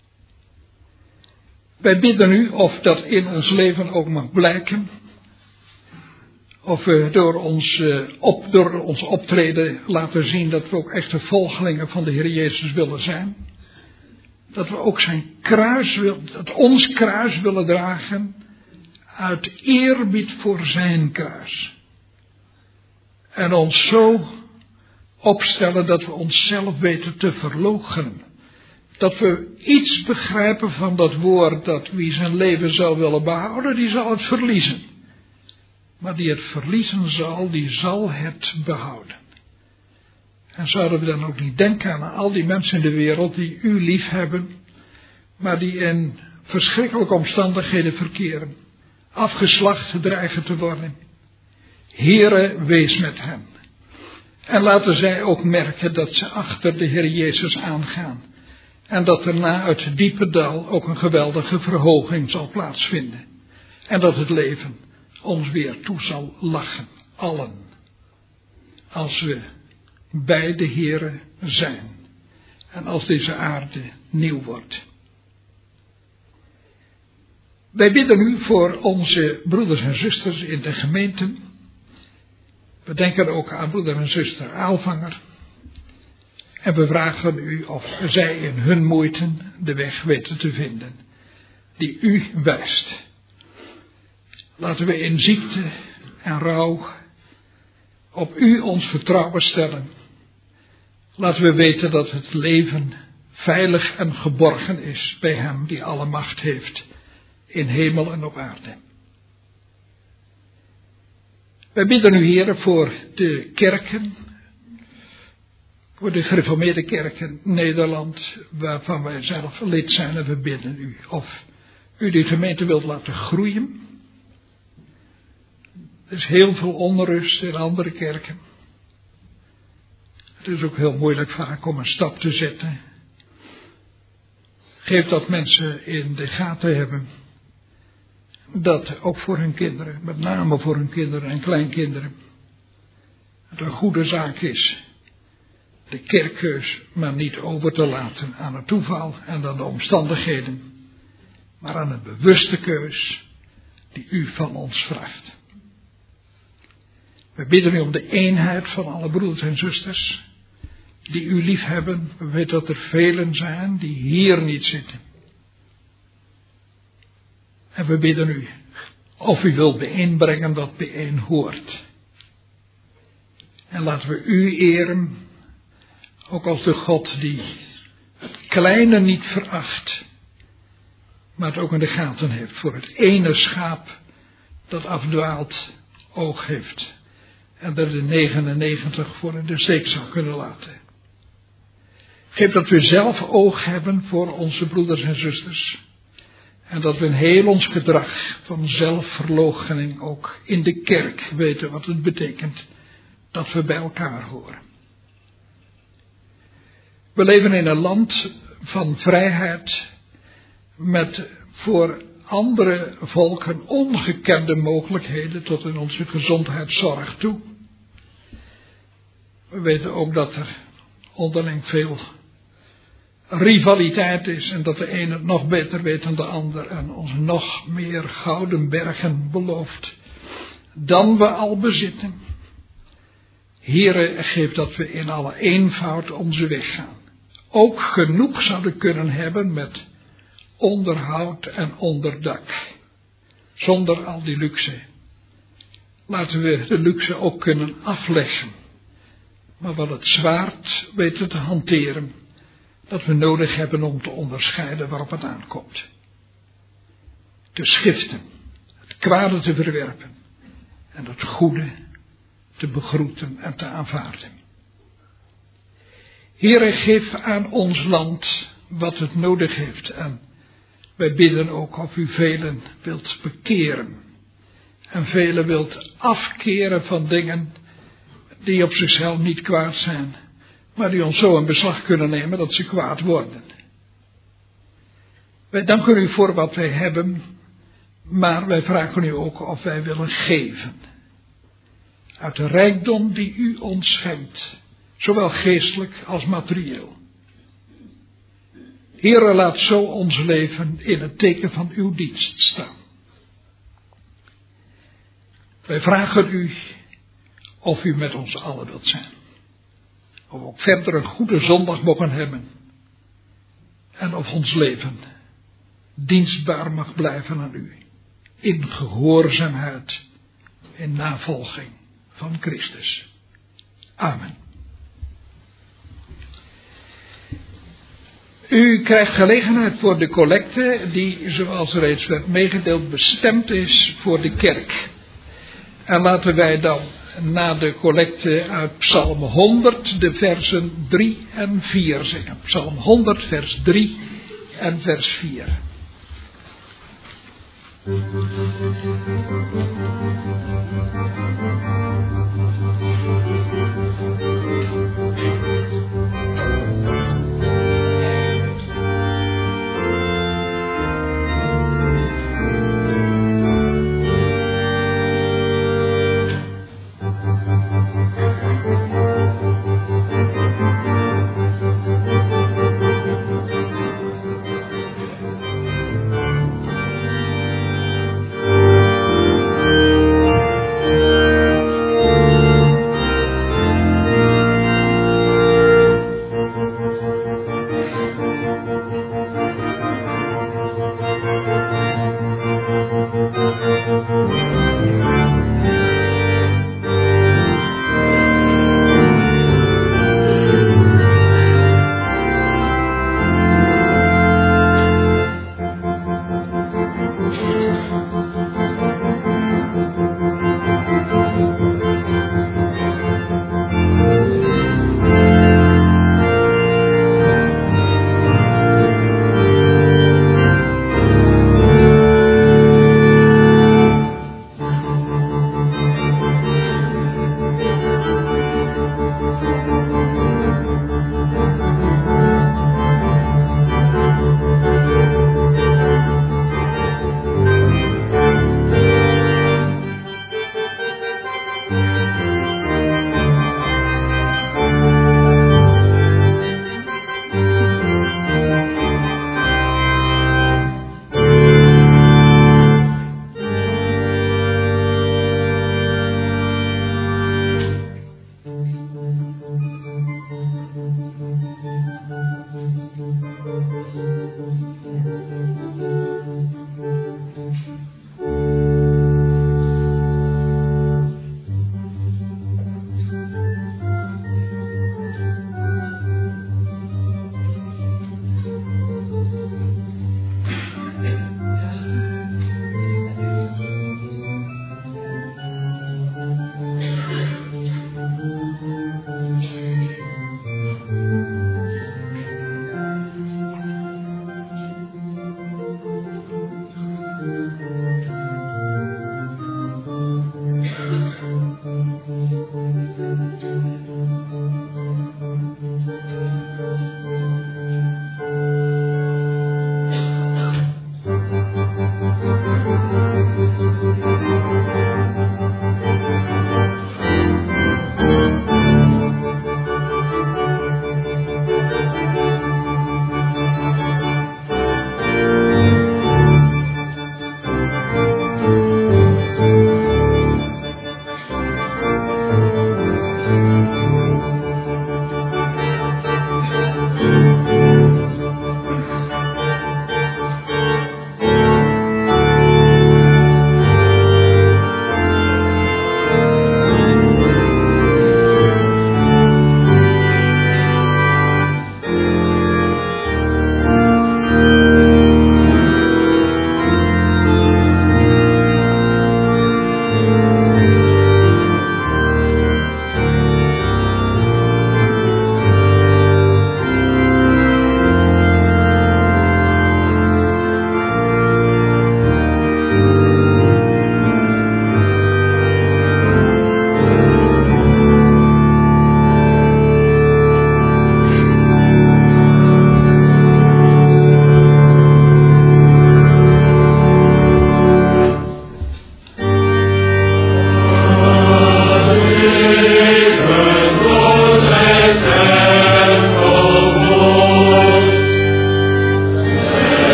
Wij bidden u of dat in ons leven ook mag blijken, of we door ons optreden laten zien dat we ook echte volgelingen van de Heer Jezus willen zijn. Dat we ook zijn kruis, dat ons kruis willen dragen uit eerbied voor zijn kruis. En ons zo opstellen dat we onszelf weten te verloochenen. Dat we iets begrijpen van dat woord, dat wie zijn leven zou willen behouden, die zal het verliezen. Maar die het verliezen zal, die zal het behouden. En zouden we dan ook niet denken aan al die mensen in de wereld die u lief hebben, maar die in verschrikkelijke omstandigheden verkeren, afgeslacht dreigen te worden. Heere, wees met hen. En laten zij ook merken dat ze achter de Heer Jezus aangaan. En dat er na het diepe dal ook een geweldige verhoging zal plaatsvinden. En dat het leven ons weer toe zal lachen, allen. Als we bij de Heere zijn. En als deze aarde nieuw wordt. Wij bidden u voor onze broeders en zusters in de gemeenten. We denken ook aan broeder en zuster Aalvanger. En we vragen u of zij in hun moeite de weg weten te vinden die u wijst. Laten we in ziekte en rouw op u ons vertrouwen stellen. Laten we weten dat het leven veilig en geborgen is bij hem die alle macht heeft in hemel en op aarde. Wij bidden u, Heer, voor de kerken, voor de gereformeerde kerken in Nederland, waarvan wij zelf lid zijn, en we bidden u of u die gemeente wilt laten groeien, Er is heel veel onrust in andere kerken. Het is ook heel moeilijk vaak om een stap te zetten. Geef dat mensen in de gaten hebben. Dat ook voor hun kinderen, met name voor hun kinderen en kleinkinderen, het een goede zaak is de kerkkeus maar niet over te laten aan het toeval en aan de omstandigheden, maar aan een bewuste keus die u van ons vraagt. We bidden u om de eenheid van alle broeders en zusters die u lief hebben. We weten dat er velen zijn die hier niet zitten. En we bidden u of u wilt bijeenbrengen wat bijeen hoort. En laten we u eren, ook als de God die het kleine niet veracht, maar het ook in de gaten heeft voor het ene schaap dat afdwaalt oog heeft. En dat de 99 voor in de steek zou kunnen laten. Geef dat we zelf oog hebben voor onze broeders en zusters. En dat we in heel ons gedrag van zelfverloochening ook in de kerk weten wat het betekent dat we bij elkaar horen. We leven in een land van vrijheid met voor andere volken ongekende mogelijkheden tot in onze gezondheidszorg toe. We weten ook dat er onderling veel rivaliteit is en dat de ene het nog beter weet dan de ander en ons nog meer gouden bergen belooft dan we al bezitten. Heere, geef dat we in alle eenvoud onze weg gaan. Ook genoeg zouden kunnen hebben met onderhoud en onderdak. Zonder al die luxe. Laten we de luxe ook kunnen afleggen. Maar wat het zwaard weten te hanteren. Dat we nodig hebben om te onderscheiden waarop het aankomt. Te schiften. Het kwade te verwerpen. En het goede te begroeten en te aanvaarden. Heere, geef aan ons land wat het nodig heeft. En wij bidden ook of u velen wilt bekeren. En velen wilt afkeren van dingen die op zichzelf niet kwaad zijn. Maar die ons zo in beslag kunnen nemen dat ze kwaad worden. Wij danken u voor wat wij hebben. Maar wij vragen u ook of wij willen geven. Uit de rijkdom die u ons schenkt. Zowel geestelijk als materieel. Heere, laat zo ons leven in het teken van uw dienst staan. Wij vragen u of u met ons allen wilt zijn. Of we ook verder een goede zondag mogen hebben. En of ons leven dienstbaar mag blijven aan u. In gehoorzaamheid, in navolging van Christus. Amen. U krijgt gelegenheid voor de collecte die, zoals reeds werd meegedeeld, bestemd is voor de kerk. En laten wij dan na de collecte uit Psalm 100 de versen 3 en 4 zingen. Psalm 100 vers 3 en vers 4.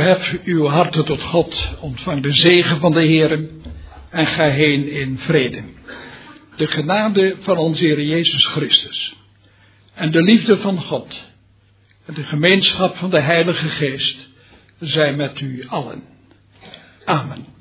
verhef uw harten tot God, ontvang de zegen van de Heere en ga heen in vrede. De genade van onze Heer Jezus Christus en de liefde van God en de gemeenschap van de Heilige Geest zij met u allen. Amen.